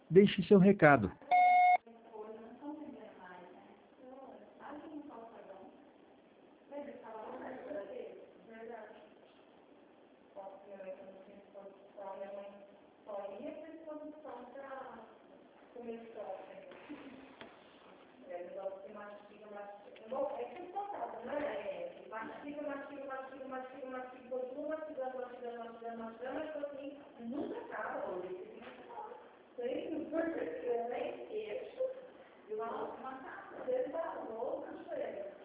deixe seu recado. Bom, é que total, né? Mastiga, continua mastigando, e assim, nunca acaba hoje. Tem nem queixo, e uma casa, você tá louco, chega.